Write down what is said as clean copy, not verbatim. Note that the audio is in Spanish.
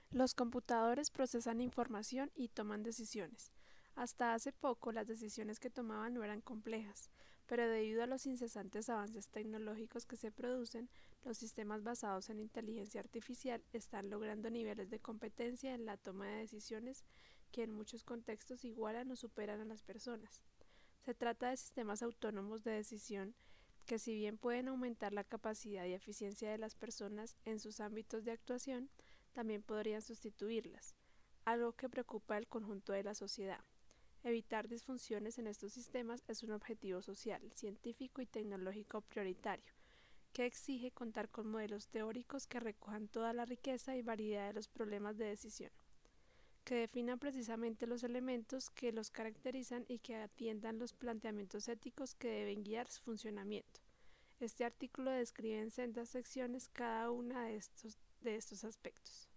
Los computadores procesan información y toman decisiones. Hasta hace poco las decisiones que tomaban no eran complejas, pero debido a los incesantes avances tecnológicos que se producen, los sistemas basados en inteligencia artificial están logrando niveles de competencia en la toma de decisiones que en muchos contextos igualan o superan a las personas. Se trata de sistemas autónomos de decisión que, si bien pueden aumentar la capacidad y eficiencia de las personas en sus ámbitos de actuación, también podrían sustituirlas, algo que preocupa al conjunto de la sociedad. Evitar disfunciones en estos sistemas es un objetivo social, científico y tecnológico prioritario, que exige contar con modelos teóricos que recojan toda la riqueza y variedad de los problemas de decisión, que definan precisamente los elementos que los caracterizan y que atiendan los planteamientos éticos que deben guiar su funcionamiento. Este artículo describe en sendas secciones cada una de estos aspectos.